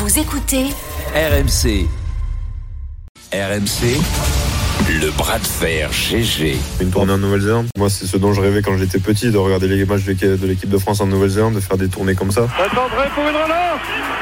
Vous écoutez RMC. RMC, le bras de fer GG. Une tournée en Nouvelle-Zélande. Moi, c'est ce dont je rêvais quand j'étais petit, de regarder les matchs de l'équipe de France en Nouvelle-Zélande, de faire des tournées comme ça. Saint-André pour une relance.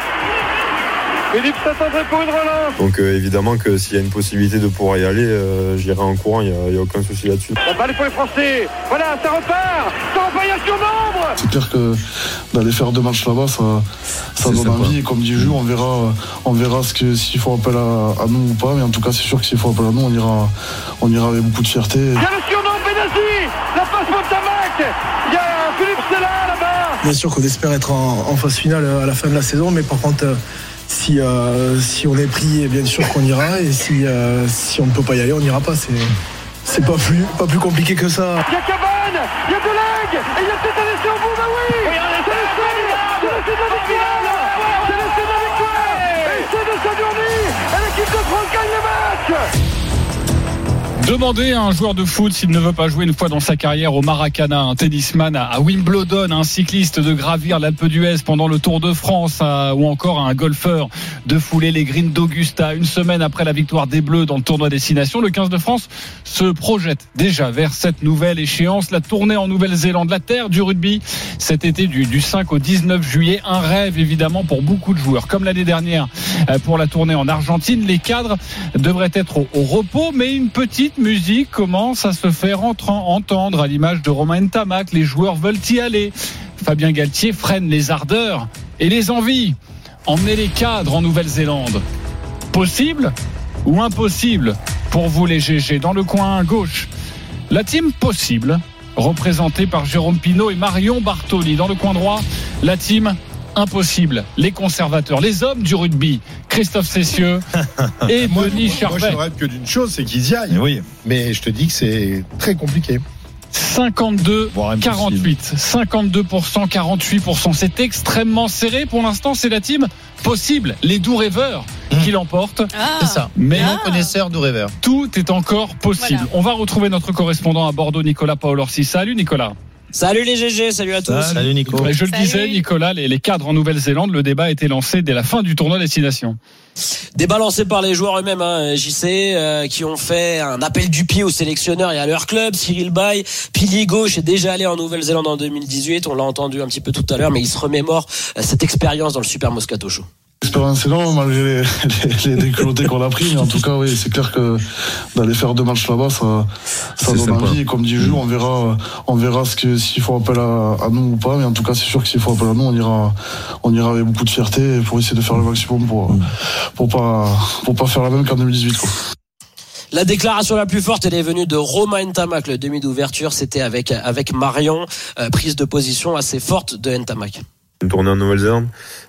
Philippe Saint-André pour une relance. Donc évidemment que s'il y a une possibilité de pouvoir y aller, j'irai en courant, il n'y a aucun souci là-dessus. La balle est pour les Français. Voilà, ça repart, il y a surnombre. C'est clair que d'aller faire 2 matchs là-bas, ça donne envie. Et comme dit Jules, on verra s'il faut appel à nous ou pas. Mais en tout cas, c'est sûr que s'il faut appel à nous, on ira avec beaucoup de fierté. Il y a le surnom Benassi, la passe Montamac. Il y a Philippe Sella là-bas. Bien sûr qu'on espère être en phase finale à la fin de la saison, mais par contre, si on est pris, bien sûr qu'on ira. Et si on ne peut pas y aller, on n'ira pas. C'est pas plus compliqué que ça. Il y a Cabane, il y a Deleg, et il y a peut-être un essai au bout, bah oui. C'est l'essai de la victoire. C'est l'essai de la victoire. Et c'est de Saint-Denis. Et l'équipe de France gagne le match. Demandez à un joueur de foot s'il ne veut pas jouer une fois dans sa carrière au Maracana, un tennisman à Wimbledon, un cycliste de gravir l'Alpe d'Huez pendant le Tour de France, ou encore un golfeur de fouler les greens d'Augusta. Une semaine après la victoire des Bleus dans le tournoi Destination, le 15 de France se projette déjà vers cette nouvelle échéance, la tournée en Nouvelle-Zélande, la terre du rugby, cet été du 5 au 19 juillet. Un rêve évidemment pour beaucoup de joueurs. Comme l'année dernière pour la tournée en Argentine, les cadres devraient être au repos, mais une petite musique commence à se faire entendre à l'image de Romain Ntamak. Les joueurs veulent y aller. Fabien Galtier freine les ardeurs et les envies. Emmener les cadres en Nouvelle-Zélande. Possible ou impossible pour vous les GG? Dans le coin gauche, la team possible, représentée par Jérôme Pinault et Marion Bartoli. Dans le coin droit, la team impossible, les conservateurs, les hommes du rugby, Christophe Cessieux et Denis Charvet. Moi, je rêve que d'une chose, c'est qu'ils y aillent. Oui. Mais je te dis que c'est très compliqué. 52-48, 52%, 48%. C'est extrêmement serré. Pour l'instant, c'est la team possible. Les doux rêveurs qui l'emportent. C'est ça. Mais connaisseurs doux rêveurs. Tout est encore possible. Voilà. On va retrouver notre correspondant à Bordeaux, Nicolas Paolorsi. Salut Nicolas. Salut les GG, salut à tous. Salut Nico. Je le disais Nicolas, les cadres en Nouvelle-Zélande, le débat a été lancé dès la fin du tournoi Destination. Débat lancé par les joueurs eux-mêmes, JC, qui ont fait un appel du pied aux sélectionneurs et à leur club. Cyril Bay, pilier gauche, est déjà allé en Nouvelle-Zélande en 2018. On l'a entendu un petit peu tout à l'heure, mais il se remémore cette expérience dans le Super Moscato Show. L'expérience est longue malgré les déculottés qu'on a pris, mais en tout cas oui, c'est clair que d'aller faire 2 matchs là-bas, ça donne envie. Et comme dit Jules, on verra s'il faut appel à nous ou pas, mais en tout cas c'est sûr que s'il faut appel à nous, on ira avec beaucoup de fierté pour essayer de faire le maximum pour pas faire la même qu'en 2018 quoi. La déclaration la plus forte, elle est venue de Romain Ntamak. Le demi d'ouverture, c'était avec Marion, prise de position assez forte de Ntamak. Une tournée en Nouvelle-Zélande.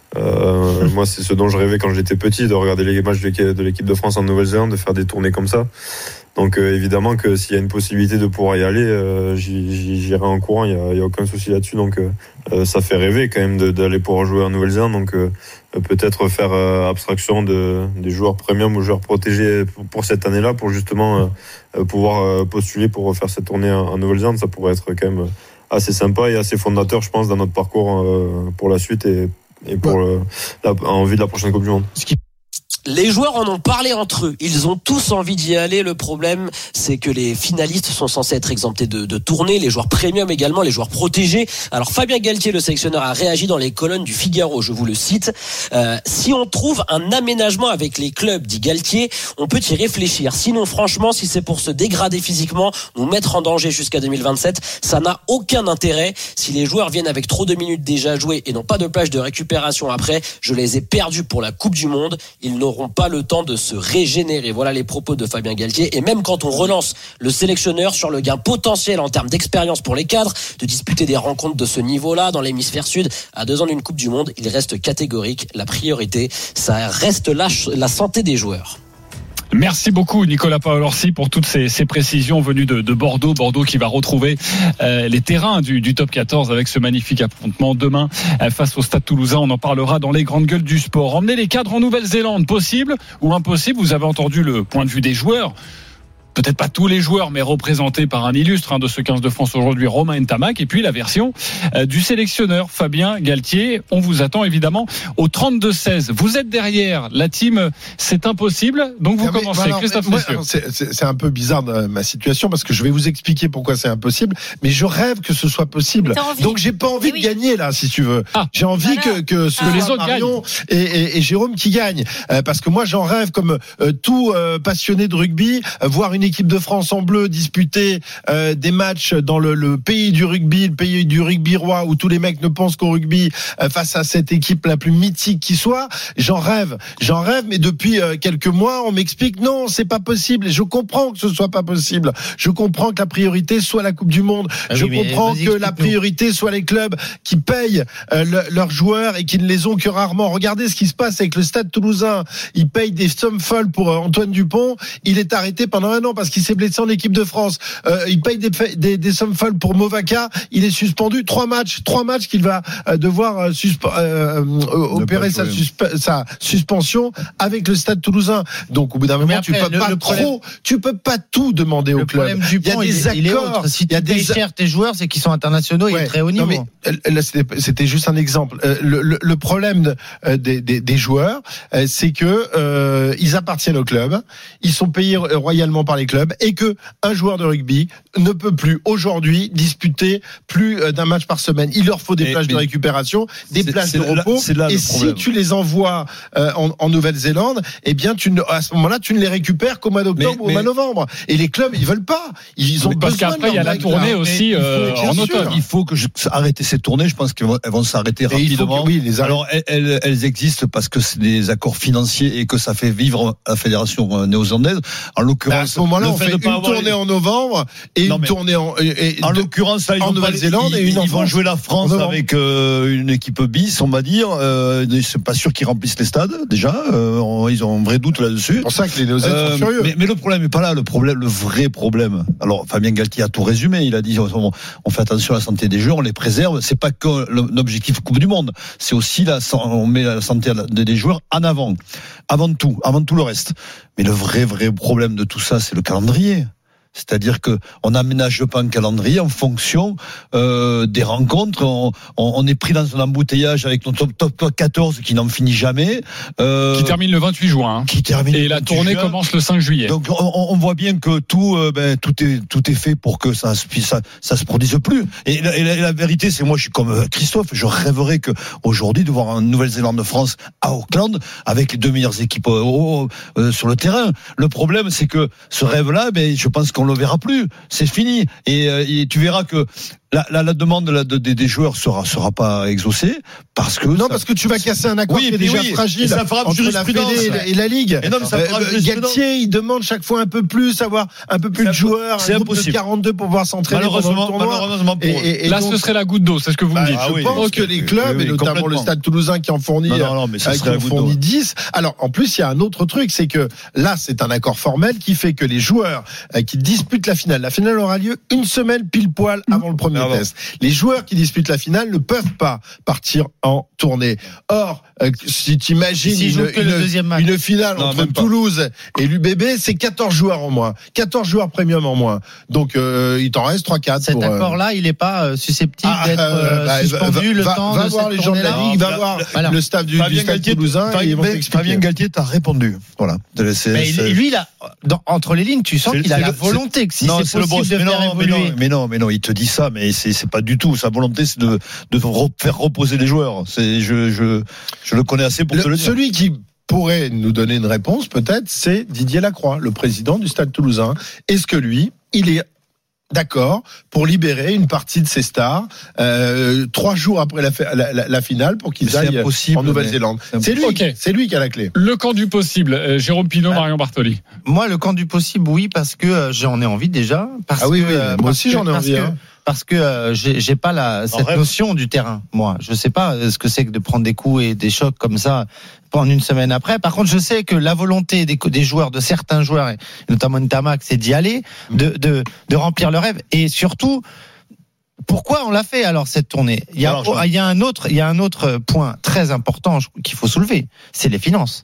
Moi, c'est ce dont je rêvais quand j'étais petit, de regarder les matchs de l'équipe de France en Nouvelle-Zélande, de faire des tournées comme ça. Donc évidemment que s'il y a une possibilité de pouvoir y aller, j'irai en courant, il y a aucun souci là-dessus. Donc ça fait rêver quand même d'aller pouvoir jouer en Nouvelle-Zélande. Donc peut-être faire abstraction des joueurs premium ou joueurs protégés pour cette année-là, pour justement pouvoir postuler pour refaire cette tournée en Nouvelle-Zélande. Ça pourrait être quand même assez sympa et assez fondateur, je pense, dans notre parcours pour la suite et pour en vue de la prochaine Coupe du Monde. Les joueurs en ont parlé entre eux. Ils ont tous envie d'y aller. Le problème, c'est que les finalistes sont censés être exemptés de tournée. Les joueurs premium également, les joueurs protégés. Alors Fabien Galtier, le sélectionneur, a réagi dans les colonnes du Figaro. Je vous le cite. Si on trouve un aménagement avec les clubs, dit Galtier, on peut y réfléchir. Sinon, franchement, si c'est pour se dégrader physiquement, nous mettre en danger jusqu'à 2027, ça n'a aucun intérêt. Si les joueurs viennent avec trop de minutes déjà jouées et n'ont pas de plage de récupération après, je les ai perdus pour la Coupe du Monde. Ils n'auront pas le temps de se régénérer. Voilà les propos de Fabien Galtier. Et même quand on relance le sélectionneur sur le gain potentiel en termes d'expérience pour les cadres, de disputer des rencontres de ce niveau-là dans l'hémisphère sud, à 2 ans d'une Coupe du Monde, il reste catégorique. La priorité, ça reste la santé des joueurs. Merci beaucoup Nicolas Paolorsi pour toutes ces précisions venues de Bordeaux. Bordeaux qui va retrouver les terrains du top 14 avec ce magnifique affrontement demain face au Stade Toulousain. On en parlera dans les grandes gueules du sport. Emmener les cadres en Nouvelle-Zélande, possible ou impossible? Vous avez entendu le point de vue des joueurs. peut-être pas tous les joueurs, mais représentés par un illustre de ce 15 de France aujourd'hui, Romain Ntamak, et puis la version du sélectionneur Fabien Galtier. On vous attend évidemment au 32-16. Vous êtes derrière la team, c'est impossible, donc vous commencez. Christophe Cessieux. C'est un peu bizarre ma situation parce que je vais vous expliquer pourquoi c'est impossible, mais je rêve que ce soit possible. Donc j'ai pas envie de gagner là, si tu veux. J'ai envie que les autres Marion et Jérôme qui gagnent, parce que moi j'en rêve comme tout passionné de rugby, voir une équipe de France en bleu disputer des matchs dans le pays du rugby, le pays du rugby roi, où tous les mecs ne pensent qu'au rugby, face à cette équipe la plus mythique qui soit. J'en rêve, mais depuis quelques mois on m'explique non, c'est pas possible, et je comprends que ce soit pas possible. Je comprends que la priorité soit la Coupe du Monde. Je comprends que la priorité soit les clubs qui payent leurs joueurs et qui ne les ont que rarement. Regardez ce qui se passe avec le Stade Toulousain. Ils payent des sommes folles pour Antoine Dupont. Il est arrêté pendant un an parce qu'il s'est blessé en équipe de France. Ils payent des sommes folles pour Movaca. Il est suspendu 3 matchs qu'il va devoir opérer sa suspension avec le Stade Toulousain. Donc au bout d'un moment, tu peux pas tout demander au club. Il y a des accords. Si tu payes cher tes joueurs, c'est qu'ils sont internationaux et très haut niveau. Non, mais là, c'était juste un exemple. Le problème des joueurs, c'est que ils appartiennent au club, ils sont payés royalement par les clubs, et que un joueur de rugby ne peut plus aujourd'hui disputer plus d'un match par semaine. Il leur faut des plages de récupération, des plages de repos. Et si tu les envoies en Nouvelle-Zélande, eh bien à ce moment-là, tu ne les récupères qu'au mois d'octobre ou au mois de novembre. Et les clubs, ils veulent pas. Ils ont parce qu'après il y a la tournée aussi en automne. Il faut que arrêter ces tournées. Je pense qu'elles vont s'arrêter rapidement. Alors elles existent parce que c'est des accords financiers et que ça fait vivre la fédération néo-zélandaise. En l'occurrence, à ce moment-là, on fait une tournée en novembre et une tournée en l'occurrence là, en Nouvelle-Zélande, et ils vont jouer la France avec une équipe bis, on va dire. C'est pas sûr qu'ils remplissent les stades déjà. Ils ont un vrai doute là-dessus. C'est pour ça que les Néo-Zélandais sont furieux. Mais le problème n'est pas là. Le vrai problème. Alors Fabien Galtier a tout résumé. Il a dit on fait attention à la santé des joueurs, on les préserve. C'est pas que l'objectif Coupe du Monde. C'est aussi on met la santé des joueurs en avant. Avant tout le reste. Mais le vrai problème de tout ça, c'est le calendrier. C'est-à-dire que on n'aménage pas un calendrier en fonction des rencontres. On est pris dans un embouteillage avec notre top 14 qui n'en finit jamais. Qui termine le 28 juin. Et la tournée commence le 5 juillet. Donc on voit bien que tout est fait pour que ça se produise plus. Et la vérité, c'est moi je suis comme Christophe, je rêverais que aujourd'hui de voir en Nouvelle-Zélande-France à Auckland avec les 2 meilleures équipes sur le terrain. Le problème, c'est que ce rêve-là, je pense qu'on le verra plus, c'est fini, et tu verras que la demande des joueurs sera pas exaucée parce que tu vas casser un accord qui est déjà fragile entre la Fédé et la Ligue. Galtier, il demande chaque fois un peu plus, avoir un peu plus de joueurs, un groupe de 42 pour pouvoir s'entraîner pendant le tournoi. Malheureusement et là, ce serait la goutte d'eau, c'est ce que vous me dites. Je pense que les clubs, et notamment le Stade Toulousain qui en fournit, 10. Alors, en plus, il y a un autre truc, c'est que là, c'est un accord formel qui fait que les joueurs qui disputent la finale aura lieu une semaine pile poil avant le premier test. Les joueurs qui disputent la finale ne peuvent pas partir en tournée. Or, si tu imagines une finale entre Toulouse et l'UBB, c'est 14 joueurs en moins. 14 joueurs premium en moins. Donc, il t'en reste 3-4. Cet accord-là, il n'est pas susceptible d'être suspendu le temps va de voir cette les gens de la tournée-là. Ligue, va voir le staff du Stade Toulousain. Fabien Galtier t'a répondu. Voilà. Mais lui, là, entre les lignes, tu sens qu'il a la volonté que si c'est possible de faire évoluer. Mais non, il te dit ça, mais c'est pas du tout. Sa volonté, c'est de faire reposer les joueurs. Je le connais assez pour te le dire. Celui qui pourrait nous donner une réponse, peut-être, c'est Didier Lacroix, le président du Stade Toulousain. Est-ce que lui, il est d'accord pour libérer une partie de ses stars 3 jours après la finale pour qu'ils aillent en Nouvelle-Zélande? C'est lui qui a la clé. Le camp du possible, Jérôme Pinault, Marion Bartoli. Moi, le camp du possible, oui, parce que j'en ai envie déjà. Moi aussi j'en ai envie. Parce que j'ai pas cette notion du terrain. Moi, je sais pas ce que c'est que de prendre des coups et des chocs comme ça pendant une semaine après. Par contre, je sais que la volonté des joueurs, de certains joueurs, et notamment Ntamak, c'est d'y aller, de remplir le rêve. Et surtout, pourquoi on l'a fait alors cette tournée? Il y a un autre point très important qu'il faut soulever, c'est les finances.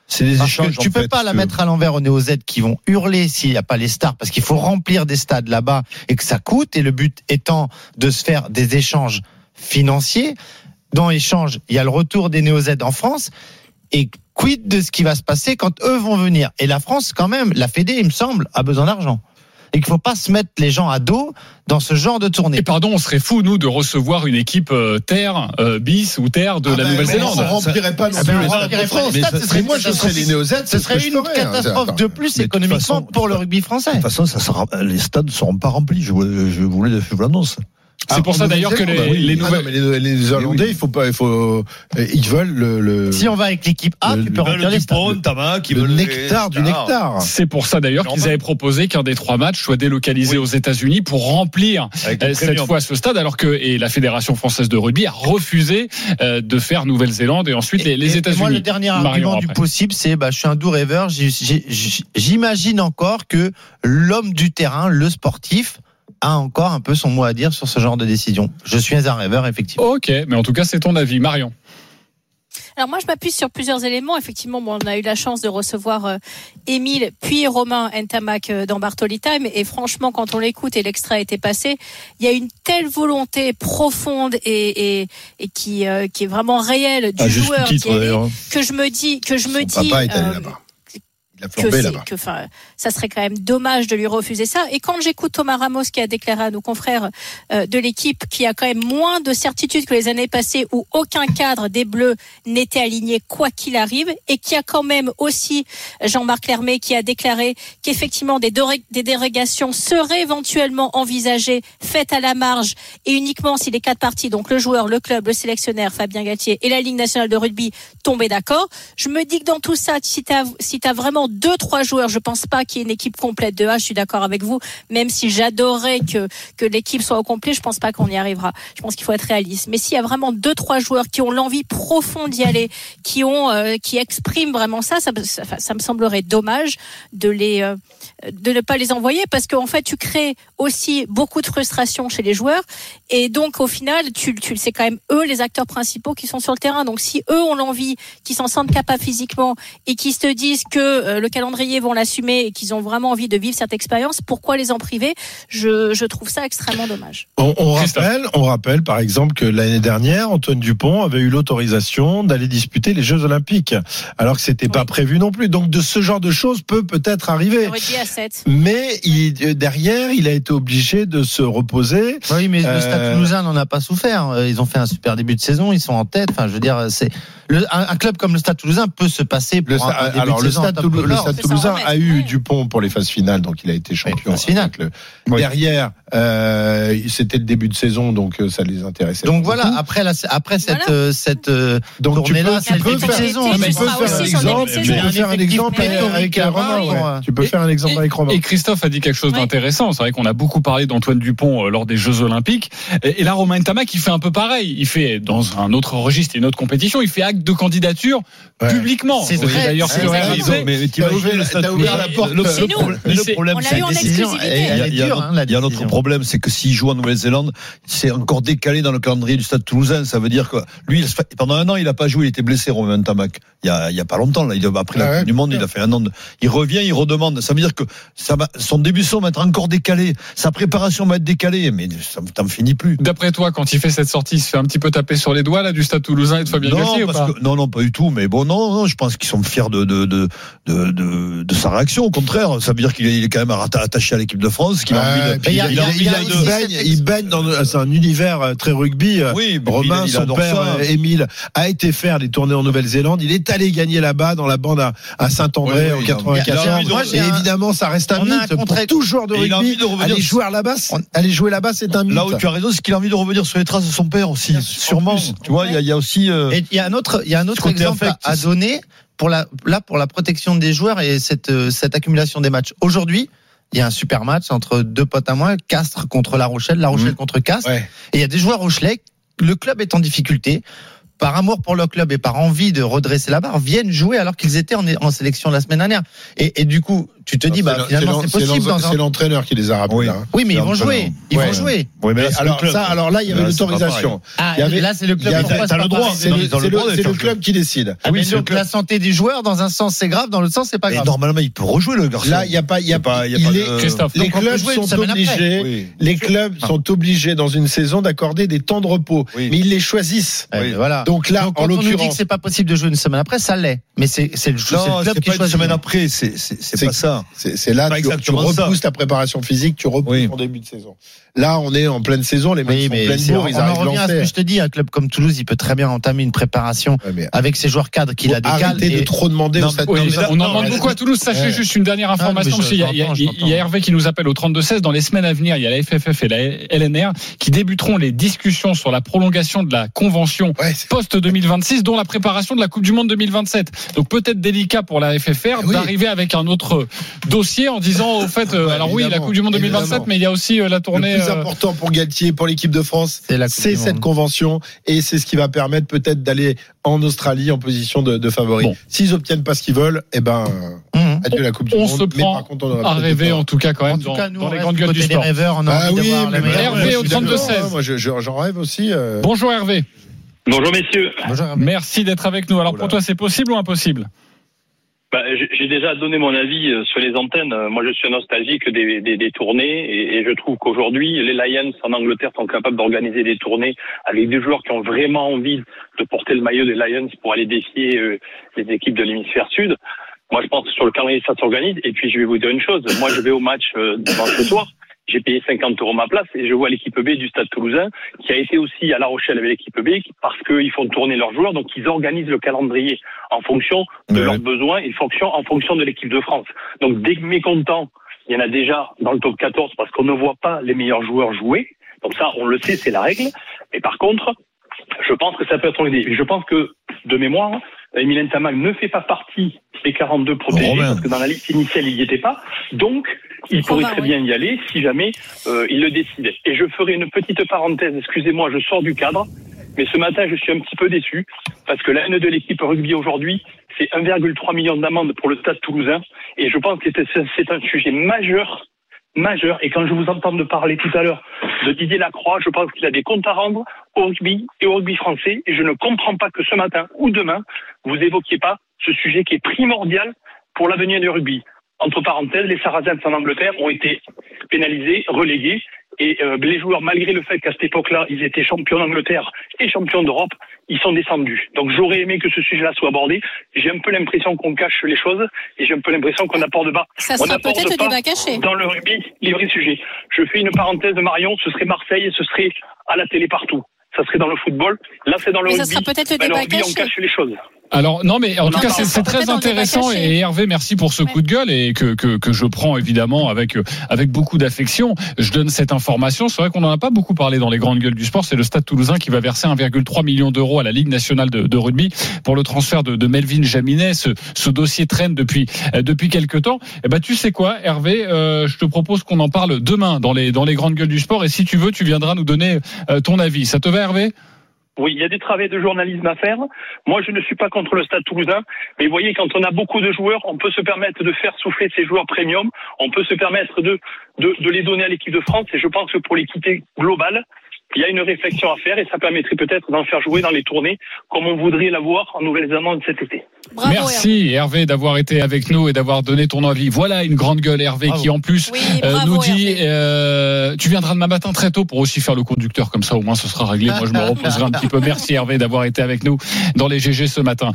C'est des Parce échanges. que tu peux pas la mettre à l'envers aux Néo-Z qui vont hurler s'il n'y a pas les stars, parce qu'il faut remplir des stades là-bas et que ça coûte, et le but étant de se faire des échanges financiers. Dans échange, il y a le retour des Néo-Z en France, et quid de ce qui va se passer quand eux vont venir. Et la France, quand même, la Fédé, il me semble, a besoin d'argent. Et qu'il faut pas se mettre les gens à dos dans ce genre de tournée. Et pardon, on serait fou, nous, de recevoir une équipe terre, bis ou terre de la Nouvelle-Zélande. On remplirait pas non plus le stade de France. Mais moi, je serais les Néo-Z, ce serait une catastrophe de plus économiquement pour le rugby français. De toute façon, les stades ne seront pas remplis. Je vous l'annonce. C'est pour ça d'ailleurs que les nouvelles. Les Hollandais, ils veulent le. Si on va avec l'équipe A, tu peux remplir les stades. Le nectar du nectar. C'est pour ça d'ailleurs qu'ils avaient proposé qu'un des 3 matchs soit délocalisé aux États-Unis pour remplir cette fois ce stade, alors que la Fédération française de rugby a refusé de faire Nouvelle-Zélande et ensuite les États-Unis. Moi, le dernier argument du possible, c'est je suis un doux rêveur. J'imagine encore que l'homme du terrain, le sportif, a encore un peu son mot à dire sur ce genre de décision. Je suis un rêveur, effectivement. Ok, mais en tout cas, c'est ton avis, Marion. Alors moi, je m'appuie sur plusieurs éléments. Effectivement, on a eu la chance de recevoir Émile puis Romain Ntamak dans Bartoli Time. Et franchement, quand on l'écoute et l'extrait a été passé, il y a une telle volonté profonde et qui est vraiment réelle du joueur que je me dis papa est allé là-bas. Ça serait quand même dommage de lui refuser ça. Et quand j'écoute Thomas Ramos qui a déclaré à nos confrères de l'équipe qui a quand même moins de certitude que les années passées où aucun cadre des Bleus n'était aligné quoi qu'il arrive, et qui a quand même aussi Jean-Marc Lermé qui a déclaré qu'effectivement des dérogations seraient éventuellement envisagées, faites à la marge et uniquement si les 4 parties, donc le joueur, le club, le sélectionneur Fabien Galtier et la Ligue nationale de rugby tombaient d'accord. Je me dis que dans tout ça, si t'as vraiment 2-3 joueurs, je pense pas qu'il y ait une équipe complète de A, je suis d'accord avec vous, même si j'adorerais que l'équipe soit au complet, je pense pas qu'on y arrivera. Je pense qu'il faut être réaliste. Mais s'il y a vraiment 2-3 joueurs qui ont l'envie profonde d'y aller, qui expriment vraiment ça me semblerait dommage de ne pas les envoyer, parce qu'en fait, tu crées aussi beaucoup de frustration chez les joueurs, et donc au final, c'est quand même eux les acteurs principaux qui sont sur le terrain. Donc si eux ont l'envie, qu'ils s'en sentent capables physiquement et qu'ils se disent que le calendrier vont l'assumer et qu'ils ont vraiment envie de vivre cette expérience, pourquoi les en priver? Je trouve ça extrêmement dommage. On rappelle par exemple que l'année dernière, Antoine Dupont avait eu l'autorisation d'aller disputer les Jeux Olympiques, alors que c'était pas prévu non plus. Donc de ce genre de choses peut-être arriver. Mais derrière, il a été obligé de se reposer. Oui, mais le Stade Toulousain n'en a pas souffert. Ils ont fait un super début de saison, ils sont en tête. Enfin, je veux dire, un club comme le Stade Toulousain peut se passer pour un début de saison. Le Stade Toulousain a eu Dupont pour les phases finales, donc il a été champion. Derrière, c'était le début de saison, donc ça les intéressait. Donc voilà, après cette tournée-là, tu peux faire un exemple avec Romain. Tu peux faire un exemple avec Romain. Et Christophe a dit quelque chose d'intéressant. C'est vrai qu'on a beaucoup parlé d'Antoine Dupont lors des Jeux Olympiques. Et là, Romain Ntamak, il fait un peu pareil. Il fait, dans un autre registre et une autre compétition, il fait acte de candidature publiquement. C'est d'ailleurs ce qu'il aurait fait. Mais tu as ouvert la porte. Le problème, c'est la décision. Il y a un autre problème, c'est que s'il joue en Nouvelle-Zélande, c'est encore décalé dans le calendrier du Stade Toulousain. Ça veut dire que lui, pendant un an, il n'a pas joué, il était blessé, Romain Ntamak. Il y a pas longtemps, là, après la Coupe du Monde, il a fait un an. Il revient, il redemande. Ça veut dire que son début de saison va être encore décalé. Sa préparation va être décalée, mais ça t'en finit plus. D'après toi, quand il fait cette sortie, il se fait un petit peu taper sur les doigts là du Stade Toulousain et de Fabien Galtier ou pas? Non, pas du tout. Mais bon, non, je pense qu'ils sont fiers de sa réaction. Au contraire, ça veut dire qu'il est quand même attaché à l'équipe de France, qu'il a envie de. Il baigne dans un univers très rugby. Oui, Romain, son père, Émile, a été faire des tournées en Nouvelle-Zélande. Il est allé gagner là-bas dans la bande à Saint-André en 94. Et évidemment, ça reste un mythe pour tout joueur de rugby. Aller jouer là-bas, c'est un mythe. Là où tu as raison, c'est qu'il a envie de revenir sur les traces de son père aussi. Sûrement. Tu vois, il y a aussi. Et il y a un autre exemple à donner pour la protection des joueurs et cette accumulation des matchs. Aujourd'hui, il y a un super match entre 2 potes à moi, Castres contre La Rochelle contre Castres. Ouais. Et il y a des joueurs rochelais, le club est en difficulté. par amour pour le club et par envie de redresser la barre, viennent jouer alors qu'ils étaient en sélection la semaine dernière. Et du coup, tu te dis, finalement, c'est possible. C'est l'entraîneur qui les a rappelés. Oui, mais ils vont jouer. Ils vont jouer. Oui, mais alors là, il y avait l'autorisation. Là, c'est le club. T'as le droit. C'est le club qui décide. Oui, donc la santé du joueur, dans un sens, c'est grave, dans l'autre sens, c'est pas grave. Normalement, il peut rejouer le garçon. Là, il y a pas. Les clubs sont obligés. Les clubs sont obligés dans une saison d'accorder des temps de repos, mais ils les choisissent. Voilà. Donc là, en l'occurrence, on nous dit que c'est pas possible de jouer une semaine après, ça l'est. Mais c'est le club qui choisit. Une semaine après, c'est pas ça. C'est là tu repousses ta préparation physique, tu repousses ton début de saison. Là, on est en pleine saison, les mecs sont en pleine bourre, ils arrivent lancés. On revient à ce que je te dis, un club comme Toulouse, il peut très bien entamer une préparation avec ses joueurs cadres qu'il a décalé. Arrêtez de trop demander au stade. On en demande beaucoup à Toulouse. Sachez juste une dernière information, parce qu'il y a Hervé qui nous appelle au 32-16. Dans les semaines à venir, il y a la FFF et la LNR qui débuteront les discussions sur la prolongation de la convention post-2026, dont la préparation de la Coupe du Monde 2027. Donc peut-être délicat pour la FFR d'arriver avec un autre dossier en disant, au fait, alors oui, la Coupe du Monde 2027, mais il y a aussi la tournée. Le plus important pour Galtier, pour l'équipe de France, c'est cette convention, et c'est ce qui va permettre peut-être d'aller en Australie en position de favori. S'ils obtiennent pas ce qu'ils veulent, adieu la Coupe du Monde. On se prend à rêver, en tout cas, quand même, dans les grandes gueules du sport. Hervé au 32-16. Moi, j'en rêve aussi. Bonjour Hervé. Bonjour messieurs. Merci d'être avec nous. Alors pour toi, c'est possible ou impossible ? J'ai déjà donné mon avis sur les antennes. Moi, je suis nostalgique des tournées et je trouve qu'aujourd'hui, les Lions en Angleterre sont capables d'organiser des tournées avec des joueurs qui ont vraiment envie de porter le maillot des Lions pour aller défier les équipes de l'hémisphère sud. Moi, je pense que sur le calendrier, ça s'organise. Et puis, je vais vous dire une chose. Moi, je vais au match ce soir. J'ai payé 50 € ma place et je vois l'équipe B du Stade Toulousain qui a été aussi à La Rochelle avec l'équipe B parce qu'ils font tourner leurs joueurs, donc ils organisent le calendrier en fonction de leurs besoins et en fonction de l'équipe de France. Donc des mécontents, il y en a déjà dans le top 14 parce qu'on ne voit pas les meilleurs joueurs jouer. Donc ça, on le sait, c'est la règle. Mais par contre, je pense que ça peut être une idée. Je pense que, de mémoire, Emilien Tamac ne fait pas partie des 42 protégés parce que dans la liste initiale, il n'y était pas. Donc, il pourrait très bien y aller si jamais il le décidait. Et je ferai une petite parenthèse, excusez-moi, je sors du cadre, mais ce matin, je suis un petit peu déçu parce que la haine de l'équipe rugby aujourd'hui, c'est 1,3 million d'amendes pour le Stade Toulousain et je pense que c'est un sujet majeur. Et quand je vous entends parler tout à l'heure de Didier Lacroix, je pense qu'il a des comptes à rendre au rugby et au rugby français et je ne comprends pas que ce matin ou demain, vous évoquiez pas ce sujet qui est primordial pour l'avenir du rugby. Entre parenthèses, les Saracens en Angleterre ont été pénalisés, relégués, et les joueurs, malgré le fait qu'à cette époque-là, ils étaient champions d'Angleterre et champions d'Europe, ils sont descendus. Donc j'aurais aimé que ce sujet-là soit abordé. J'ai un peu l'impression qu'on cache les choses, et j'ai un peu l'impression qu'on n'apporte pas. Ça sera peut-être le débat caché. Dans le rugby, les vrais sujets. Je fais une parenthèse de Marion, ce serait Marseille et ce serait à la télé partout. Ça serait dans le football. Là, c'est dans le rugby. Ça sera peut-être le débat caché. On cache les choses. Alors non, mais en tout cas c'est très intéressant et Hervé, merci pour ce coup de gueule et que je prends évidemment avec beaucoup d'affection. Je donne cette information. C'est vrai qu'on n'en a pas beaucoup parlé dans les grandes gueules du sport. C'est le Stade Toulousain qui va verser 1,3 million d'euros à la Ligue nationale de rugby pour le transfert de Melvin Jaminet. Ce dossier traîne depuis quelque temps. Et ben tu sais quoi, Hervé, je te propose qu'on en parle demain dans les grandes gueules du sport. Et si tu veux, tu viendras nous donner ton avis. Ça te va, Hervé? Oui, il y a des travaux de journalisme à faire. Moi, je ne suis pas contre le Stade Toulousain. Mais vous voyez, quand on a beaucoup de joueurs, on peut se permettre de faire souffler ces joueurs premium. On peut se permettre de les donner à l'équipe de France. Et je pense que pour l'équité globale, il y a une réflexion à faire et ça permettrait peut-être d'en faire jouer dans les tournées comme on voudrait l'avoir en Nouvelle-Zélande cet été. Bravo, Merci Hervé d'avoir été avec nous et d'avoir donné ton avis. Voilà une grande gueule, Hervé, qui en plus nous dit tu viendras demain matin très tôt pour aussi faire le conducteur, comme ça au moins ce sera réglé. Moi je me reposerai un petit peu. Merci Hervé d'avoir été avec nous dans les GG ce matin.